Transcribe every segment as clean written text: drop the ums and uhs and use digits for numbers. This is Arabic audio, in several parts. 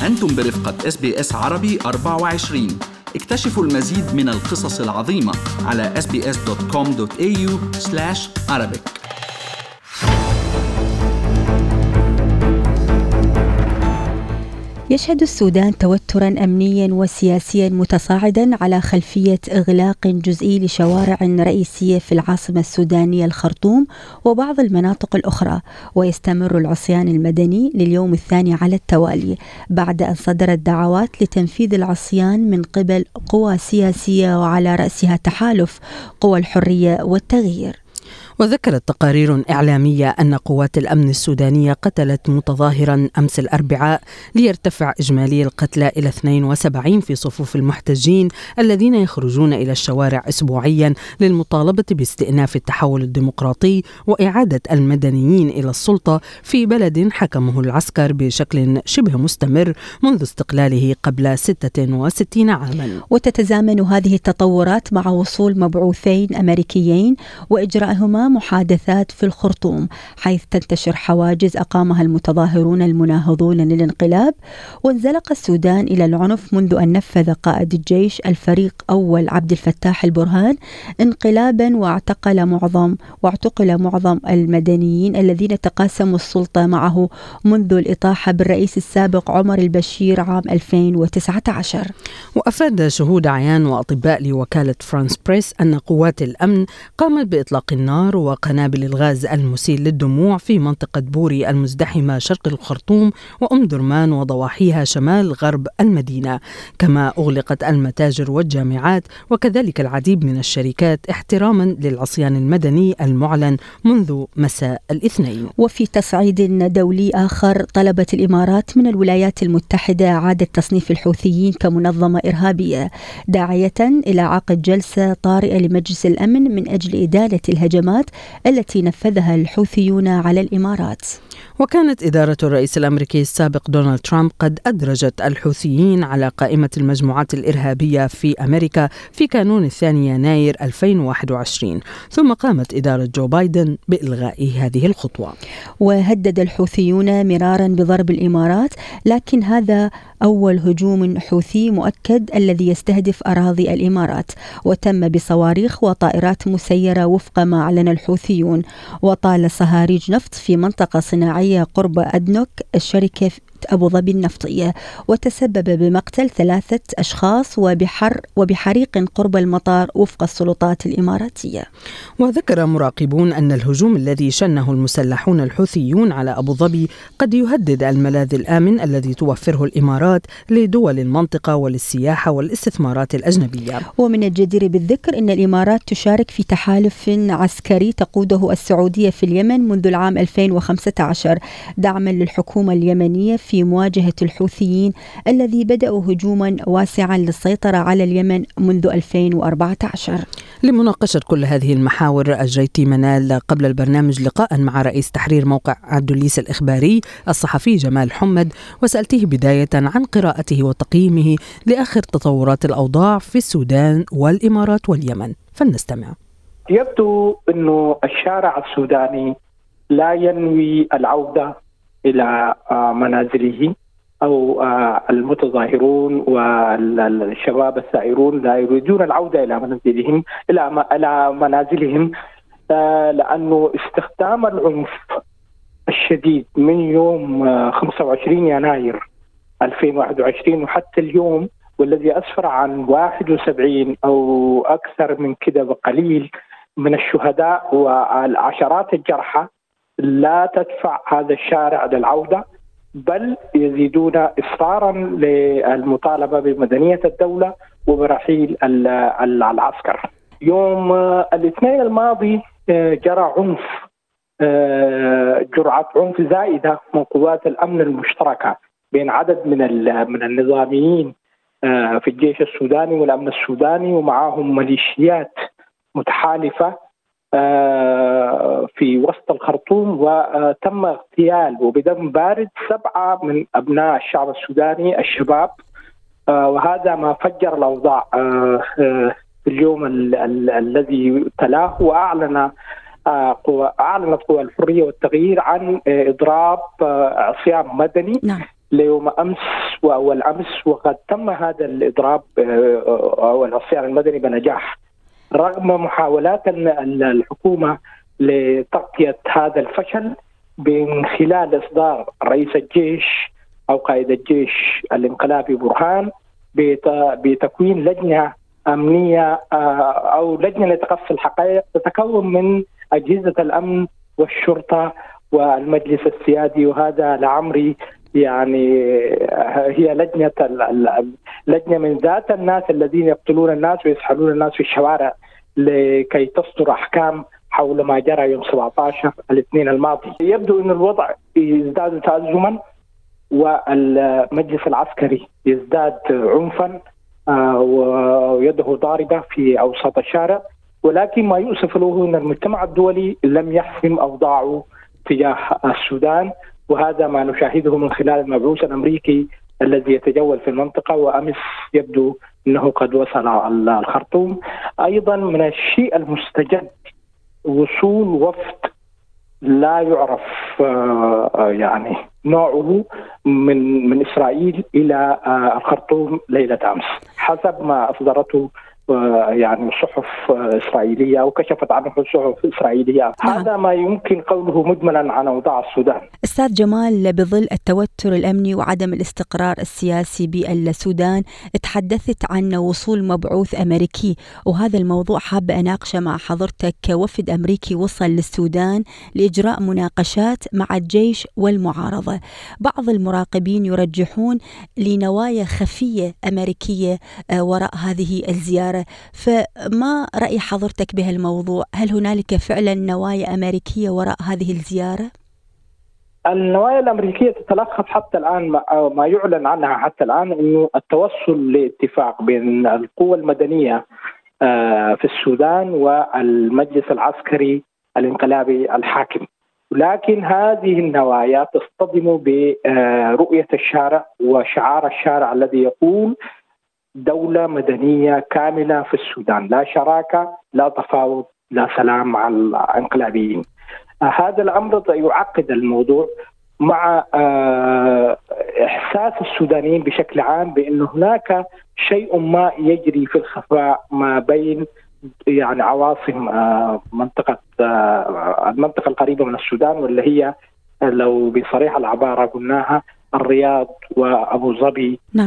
أنتم برفقة SBS عربي 24. اكتشفوا المزيد من القصص العظيمة على sbs.com.au/arabic. يشهد السودان توتراً أمنياً وسياسياً متصاعداً على خلفية إغلاق جزئي لشوارع رئيسية في العاصمة السودانية الخرطوم وبعض المناطق الأخرى، ويستمر العصيان المدني لليوم الثاني على التوالي بعد أن صدرت دعوات لتنفيذ العصيان من قبل قوى سياسية وعلى رأسها تحالف قوى الحرية والتغيير. وذكرت تقارير إعلامية أن قوات الأمن السودانية قتلت متظاهرا أمس الأربعاء ليرتفع إجمالي القتلى إلى 72 في صفوف المحتجين الذين يخرجون إلى الشوارع أسبوعيا للمطالبة باستئناف التحول الديمقراطي وإعادة المدنيين إلى السلطة في بلد حكمه العسكر بشكل شبه مستمر منذ استقلاله قبل 66 عاما. وتتزامن هذه التطورات مع وصول مبعوثين أمريكيين وإجراءهما محادثات في الخرطوم، حيث تنتشر حواجز أقامها المتظاهرون المناهضون للانقلاب. وانزلق السودان إلى العنف منذ أن نفذ قائد الجيش الفريق أول عبد الفتاح البرهان انقلابا واعتقل معظم المدنيين الذين تقاسموا السلطة معه منذ الإطاحة بالرئيس السابق عمر البشير عام 2019. وأفاد شهود عيان وأطباء لوكالة فرانس بريس أن قوات الأمن قامت بإطلاق النار وقنابل الغاز المسيل للدموع في منطقة بوري المزدحمة شرق الخرطوم وأم درمان وضواحيها شمال غرب المدينة، كما أغلقت المتاجر والجامعات وكذلك العديد من الشركات احتراما للعصيان المدني المعلن منذ مساء الاثنين. وفي تصعيد دولي آخر، طلبت الإمارات من الولايات المتحدة إعادة تصنيف الحوثيين كمنظمة إرهابية، داعية إلى عقد جلسة طارئة لمجلس الأمن من أجل إدانة الهجمات التي نفذها الحوثيون على الإمارات. وكانت إدارة الرئيس الأمريكي السابق دونالد ترامب قد أدرجت الحوثيين على قائمة المجموعات الإرهابية في أمريكا في كانون 2 يناير 2021، ثم قامت إدارة جو بايدن بإلغاء هذه الخطوة. وهدد الحوثيون مرارا بضرب الإمارات، لكن هذا أول هجوم حوثي مؤكد الذي يستهدف أراضي الإمارات، وتم بصواريخ وطائرات مسيرة وفق ما أعلن الحوثيون. وطال صهاريج نفط في منطقة صناعية قرب أدنوك الشركة أبو ظبي النفطية، وتسبب بمقتل 3 أشخاص وبحريق قرب المطار وفق السلطات الإماراتية. وذكر مراقبون أن الهجوم الذي شنه المسلحون الحوثيون على أبو ظبي قد يهدد الملاذ الآمن الذي توفره الإمارات لدول المنطقة وللسياحة والاستثمارات الأجنبية. ومن الجدير بالذكر أن الإمارات تشارك في تحالف عسكري تقوده السعودية في اليمن منذ العام 2015 دعما للحكومة اليمنية في مواجهة الحوثيين الذي بدأوا هجوما واسعا للسيطرة على اليمن منذ 2014. لمناقشة كل هذه المحاور أجريت منال قبل البرنامج لقاء مع رئيس تحرير موقع عدوليس الإخباري الصحفي جمال حمد، وسألته بداية عن قراءته وتقييمه لآخر تطورات الأوضاع في السودان والإمارات واليمن، فلنستمع. يبدو أنه الشارع السوداني لا ينوي العودة إلى منازله، أو المتظاهرون والشباب السائرون لا يريدون العودة إلى منازلهم لأنه استخدام العنف الشديد من يوم 25 يناير 2021 وحتى اليوم، والذي أسفر عن 71 أو أكثر من كده بقليل من الشهداء والعشرات الجرحى، لا تدفع هذا الشارع للعودة، بل يزيدون إصرارا للمطالبة بمدنية الدولة وبرحيل العسكر. يوم الاثنين الماضي جرى جرعة عنف زائدة من قوات الأمن المشتركة بين عدد من النظاميين في الجيش السوداني والأمن السوداني، ومعهم ميليشيات متحالفة في وسط الخرطوم، وتم اغتيال وبدم بارد 7 من أبناء الشعب السوداني الشباب، وهذا ما فجر الأوضاع في اليوم الذي تلاه. وأعلنت قوى الحرية والتغيير عن إضراب عصيان مدني ليوم أمس وأول أمس، وقد تم هذا الإضراب أو العصيان المدني بنجاح رغم محاولات الحكومة لتغطية هذا الفشل من خلال إصدار رئيس الجيش أو قائد الجيش الانقلابي برهان بتكوين لجنة أمنية أو لجنة لتقصي الحقائق تتكون من أجهزة الأمن والشرطة والمجلس السيادي. وهذا لعمري يعني هي لجنة من ذات الناس الذين يقتلون الناس ويسحلون الناس في الشوارع لكي تصدر أحكام حول ما جرى يوم 17 الاثنين الماضي. يبدو أن الوضع يزداد تأزما والمجلس العسكري يزداد عنفا ويده ضاربة في أوساط الشارع، ولكن ما يؤسف له أن المجتمع الدولي لم يحسم أوضاعه تجاه السودان، وهذا ما نشاهده من خلال المبعوث الأمريكي الذي يتجول في المنطقة، وأمس يبدو أنه قد وصل الخرطوم. أيضا من الشيء المستجد وصول وفد لا يعرف يعني نوعه من إسرائيل إلى الخرطوم ليلة أمس حسب ما أصدرته يعني صحف إسرائيلية أو كشفت عنه صحف إسرائيلية. هذا ما يمكن قوله مجملا عن أوضاع السودان. أستاذ جمال، بظل التوتر الأمني وعدم الاستقرار السياسي بالسودان تحدثت عن وصول مبعوث أمريكي، وهذا الموضوع حابة أناقشه مع حضرتك. وفد أمريكي وصل للسودان لإجراء مناقشات مع الجيش والمعارضة. بعض المراقبين يرجحون لنوايا خفية أمريكية وراء هذه الزيارة، فما رأي حضرتك بهالموضوع؟ هل هنالك فعلا نوايا أمريكية وراء هذه الزيارة؟ النوايا الأمريكية تتلخص حتى الآن ما يعلن عنها حتى الآن إنه التوصل لاتفاق بين القوى المدنية في السودان والمجلس العسكري الانقلابي الحاكم، لكن هذه النوايا تصطدم برؤية الشارع وشعار الشارع الذي يقول دولة مدنية كاملة في السودان، لا شراكة، لا تفاوض، لا سلام مع الانقلابيين. هذا الأمر يعقد الموضوع مع إحساس السودانيين بشكل عام بأن هناك شيء ما يجري في الخفاء ما بين يعني عواصم المنطقة القريبة من السودان، واللي هي لو بصريح العبارة قلناها الرياض وأبو ظبي. نعم.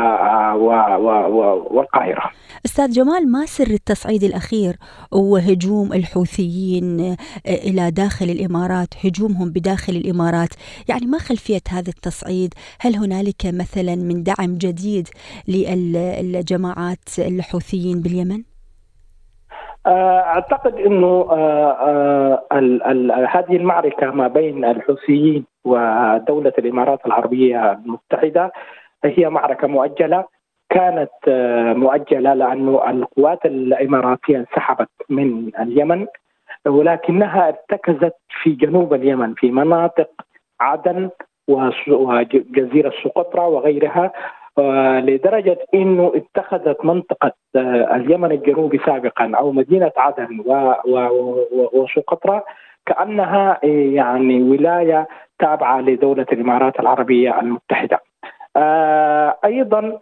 والقاهرة. أستاذ جمال، ما سر التصعيد الأخير وهجوم الحوثيين إلى داخل الإمارات، هجومهم بداخل الإمارات؟ يعني ما خلفية هذا التصعيد؟ هل هنالك مثلا من دعم جديد للجماعات الحوثيين باليمن؟ أعتقد أنه هذه المعركة ما بين الحوثيين ودولة الإمارات العربية المتحدة هي معركة مؤجلة، كانت مؤجلة لأنه القوات الإماراتية انسحبت من اليمن، ولكنها ارتكزت في جنوب اليمن في مناطق عدن وجزيرة سقطرى وغيرها، لدرجة أنه اتخذت منطقة اليمن الجنوبي سابقا أو مدينة عدن وسقطرى كأنها يعني ولاية تابعة لدولة الإمارات العربية المتحدة. أيضا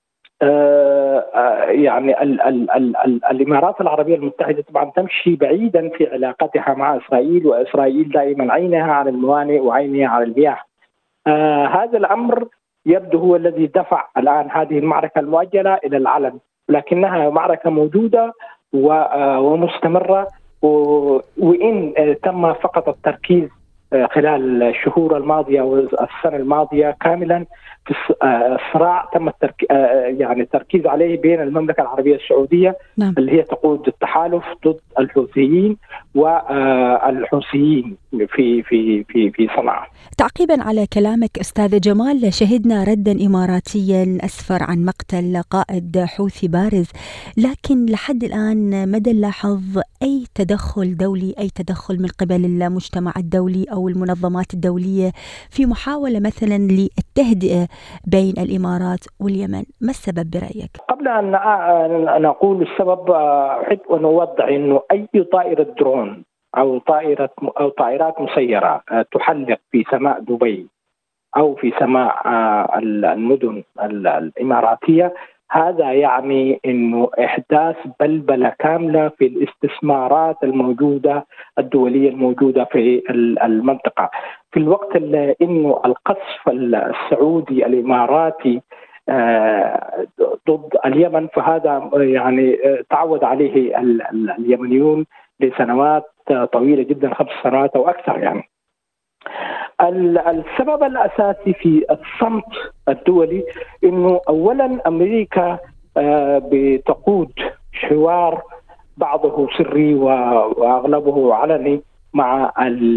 يعني الإمارات العربية المتحدة طبعا تمشي بعيدا في علاقتها مع إسرائيل، وإسرائيل دائما عينها على الموانئ وعينها على المياه. هذا الأمر يبدو هو الذي دفع الآن هذه المعركة المؤجلة إلى العلن، لكنها معركة موجودة ومستمرة، وإن تم فقط التركيز خلال الشهور الماضية والسنة الماضية كاملا في الصراع تم يعني التركيز عليه بين المملكة العربية السعودية. نعم. اللي هي تقود التحالف ضد الحوثيين والحوثيين في صنعاء. تعقيبا على كلامك أستاذ جمال، شهدنا ردا إماراتيا أسفر عن مقتل قائد حوثي بارز، لكن لحد الآن مدى نلاحظ أي تدخل دولي، أي تدخل من قبل المجتمع الدولي أو المنظمات الدولية في محاولة مثلا للتهدئة بين الإمارات واليمن. ما السبب برأيك؟ قبل أن أقول السبب أحب أن أوضح أنه أي طائرة درون أو طائرات مسيرة تحلق في سماء دبي أو في سماء المدن الإماراتية، هذا يعني أنه إحداث بلبلة كاملة في الاستثمارات الموجودة الدولية الموجودة في المنطقة، في الوقت اللي أنه القصف السعودي الإماراتي ضد اليمن، فهذا يعني تعود عليه اليمنيون لسنوات طويلة جدا، 5 سنوات أو أكثر. يعني السبب الأساسي في الصمت الدولي أنه أولا أمريكا بتقود حوار بعضه سري وأغلبه علني مع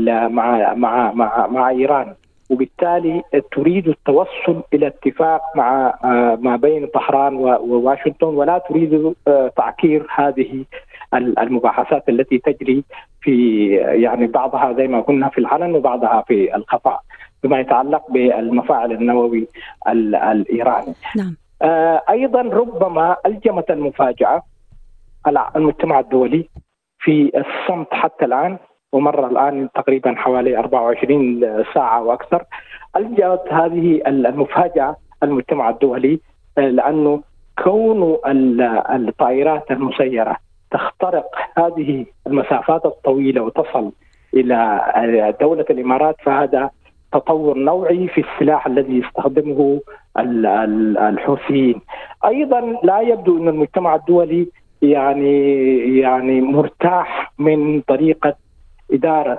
إيران، وبالتالي تريد التوصل إلى اتفاق مع ما بين طهران وواشنطن، ولا تريد تعكير هذه المباحثات التي تجري في يعني بعضها زي ما قلنا في العلن وبعضها في الخفاء بما يتعلق بالمفاعل النووي الإيراني. نعم. أيضا ربما ألجمت المفاجأة على المجتمع الدولي في الصمت حتى الآن، ومر الآن تقريبا حوالي 24 ساعة وأكثر. ألجأت هذه المفاجأة المجتمع الدولي، لأنه كون الطائرات المسيرة تخترق هذه المسافات الطويلة وتصل إلى دولة الإمارات، فهذا تطور نوعي في السلاح الذي يستخدمه الحوثيين. أيضا لا يبدو أن المجتمع الدولي يعني مرتاح من طريقة إدارة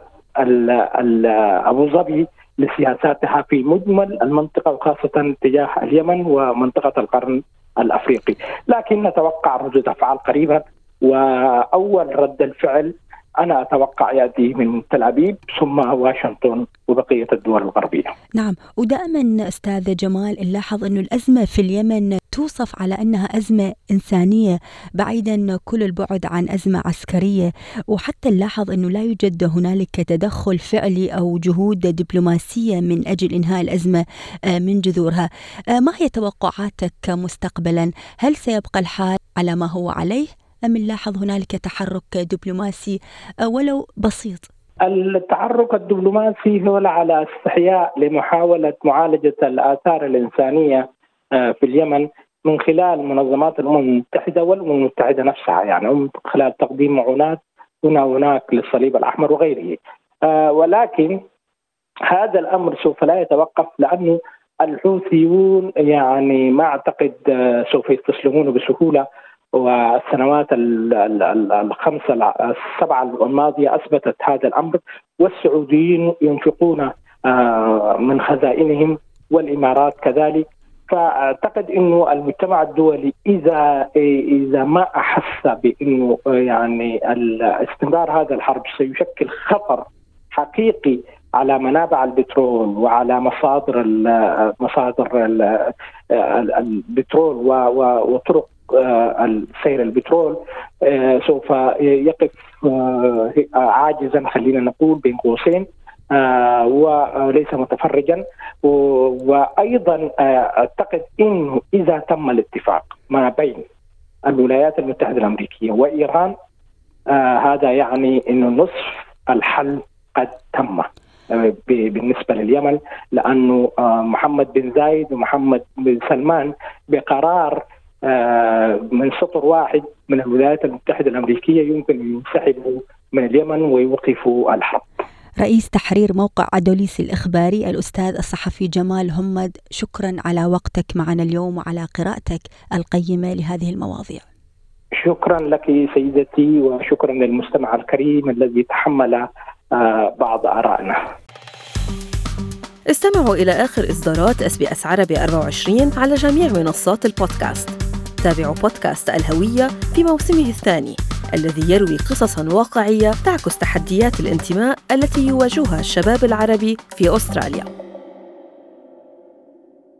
أبو ظبي لسياساتها في مجمل المنطقة، وخاصة تجاه اليمن ومنطقة القرن الأفريقي. لكن نتوقع ردود أفعال قريبا، وأول رد الفعل أنا أتوقع يأتي من تل أبيب ثم واشنطن وبقية الدول الغربية. نعم، ودائما أستاذ جمال نلاحظ أن الأزمة في اليمن توصف على أنها أزمة إنسانية بعيدا كل البعد عن أزمة عسكرية، وحتى نلاحظ أنه لا يوجد هنالك تدخل فعلي أو جهود دبلوماسية من أجل إنهاء الأزمة من جذورها. ما هي توقعاتك مستقبلا؟ هل سيبقى الحال على ما هو عليه أم نلاحظ هنالك تحرك دبلوماسي ولو بسيط؟ التحرك الدبلوماسي هو على استحياء لمحاولة معالجة الآثار الإنسانية في اليمن من خلال منظمات الأمم المتحدة والأمم المتحدة نفسها، يعني من خلال تقديم معونات هنا وهناك للصليب الأحمر وغيره. ولكن هذا الأمر سوف لا يتوقف، لأنه الحوثيون يعني ما أعتقد سوف يستسلمون بسهولة، والسنوات 7 الماضية أثبتت هذا الأمر، والسعوديين ينفقون من خزائنهم والإمارات كذلك. فأعتقد إنه المجتمع الدولي إذا ما أحس بإنه يعني استمرار هذا الحرب سيشكل خطر حقيقي على منابع البترول وعلى مصادر البترول وطرق سير البترول، سوف يقف عاجزا، خلينا نقول بين قوسين، وليس متفرجا. وأيضا أعتقد أنه إذا تم الاتفاق ما بين الولايات المتحدة الأمريكية وإيران، هذا يعني أنه نصف الحل قد تم بالنسبة لليمن، لأنه محمد بن زايد ومحمد بن سلمان بقرار من سطر واحد من الولايات المتحدة الأمريكية يمكن أن ينسحبوا من اليمن ويوقفوا الحرب. رئيس تحرير موقع أدوليس الإخباري الأستاذ الصحفي جمال همد، شكرا على وقتك معنا اليوم وعلى قراءتك القيمة لهذه المواضيع. شكرا لك سيدتي، وشكرا للمستمع الكريم الذي تحمل بعض آرائنا. استمعوا إلى آخر إصدارات SBS عربي 24 على جميع منصات البودكاست. تابعوا بودكاست الهوية في موسمه الثاني الذي يروي قصصاً واقعية تعكس تحديات الانتماء التي يواجهها الشباب العربي في أستراليا.